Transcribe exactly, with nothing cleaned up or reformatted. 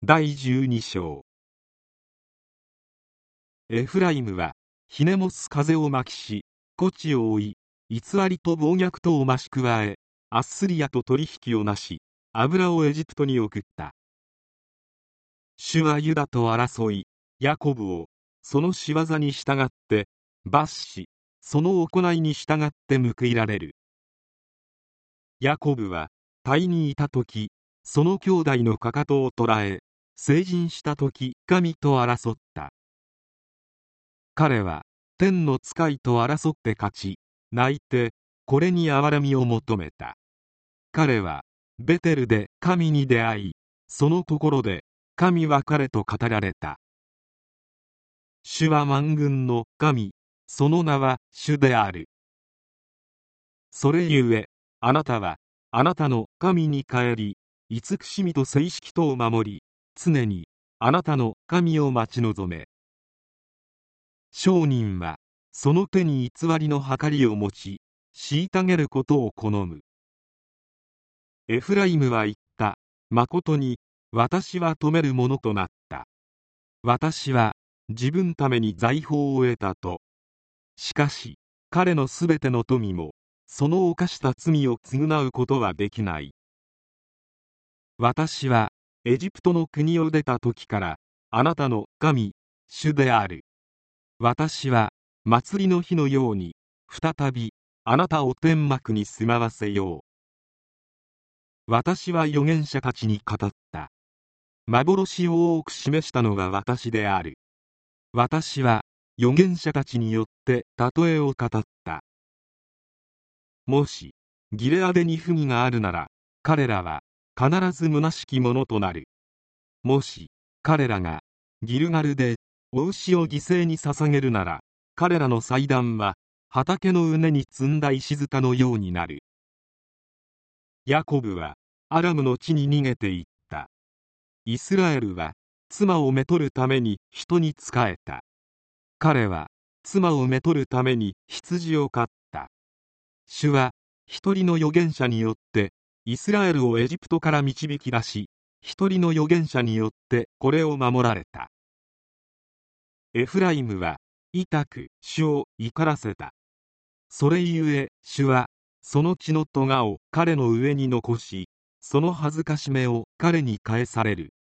だいじゅうに章。エフライムはひねもす風をまきし、孤地を追い、偽りと暴虐とを増し加え、アッスリアと取引をなし、油をエジプトに送った。主はユダと争い、ヤコブをその仕業に従って罰し、その行いに従って報いられる。ヤコブは胎にいた時、その兄弟のかかとを捉え、成人した時神と争った。彼は天の使いと争って勝ち、泣いてこれに憐れみを求めた。彼はベテルで神に出会い、そのところで神は彼と語られた。主は万軍の神、その名は主である。それゆえあなたはあなたの神に帰り、慈しみと誠式とを守り、常にあなたの神を待ち望め。商人はその手に偽りの計りを持ち、虐げることを好む。エフライムは言った。まことに私は富めるものとなった。私は自分ために財宝を得たと。しかし彼のすべての富もその犯した罪を償うことはできない。私はエジプトの国を出た時からあなたの神、主である。私は祭りの日のように再びあなたを天幕に住まわせよう。私は預言者たちに語った。幻を多く示したのは私である。私は預言者たちによって例えを語った。もしギレアデに不義があるなら、彼らは必ず虚しきものとなる。もし彼らがギルガルでお牛を犠牲に捧げるなら、彼らの祭壇は畑の畝に積んだ石塚のようになる。ヤコブはアラムの地に逃げていった。イスラエルは妻をめとるために人に仕えた。彼は妻をめとるために羊を飼った。主は一人の預言者によってイスラエルをエジプトから導き出し、一人の預言者によってこれを守られた。エフライムは痛く主を怒らせた。それゆえ主はその血の咎を彼の上に残し、その恥ずかしめを彼に返される。